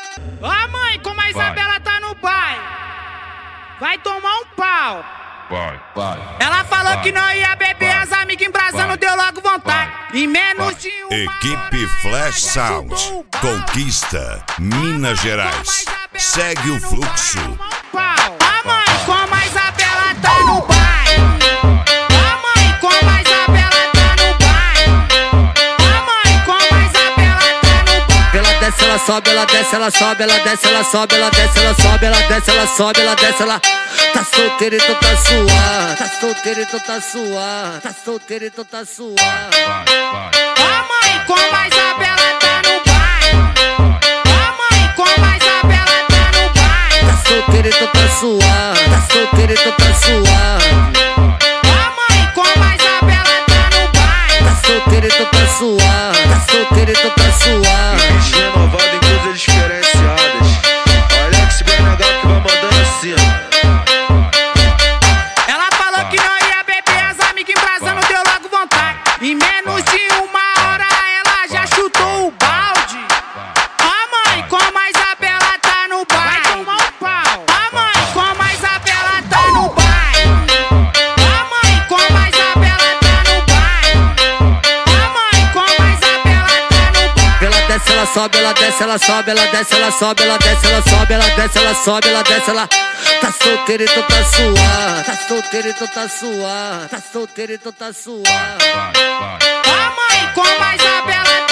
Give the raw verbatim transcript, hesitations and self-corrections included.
Ó mãe, como a Isabela tá no baile, vai tomar um pau. Vai, vai. Ela falou vai, que não ia beber, vai, as amigas embrasando, vai, deu logo vontade. vai, Em menos vai. de uma Equipe hora, Flash ela já Sound chutou o balde. conquista Minas Gerais. Segue o fluxo. A mãe, como a Isabela tá no baile. A mãe, como a Isabela tá no baile. A mãe, como a Isabela tá no baile. Ela desce, ela sobe, ela desce, ela sobe, ela desce, ela sobe, ela desce, ela sobe, ela desce, ela sobe, ela desce, ela tá solteira e tu tá suave, tá solteira e tu tá suave, tá solteira e tu tá suave. Vai, vai. A mãe, como a Isabela tá no baile. A mãe, como a Isabela tá no baile. Tá solteira e tu tá suave, tá solteira e tu tá suave. A mãe, como a Isabela tá no baile. Tá solteira e tu tá suave, tá solteira e tu tá suave. Bicho renovado em coisas diferenciadas. Olha que esse B N H que vai mandando assim, ó. Ela falou que não ia beber, as amigas embrasando, deu logo vontade. Em menos de uma hora ela já chutou o balde. A mãe, como a Isabela tá no baile, vai tomar um pau. A mãe, como a Isabela tá no baile. A mãe, como a Isabela tá no baile. A mãe, como a Isabela tá no baile. Ela desce, ela sobe, ela desce, ela sobe, ela desce, ela sobe, ela desce, ela sobe, ela desce, ela sobe, ela desce, ela tá solteira e tu tá suave, tá solteira e tu tá suave, tá solteira e tu tá suave. Vai, vai. A mãe, como a Isabela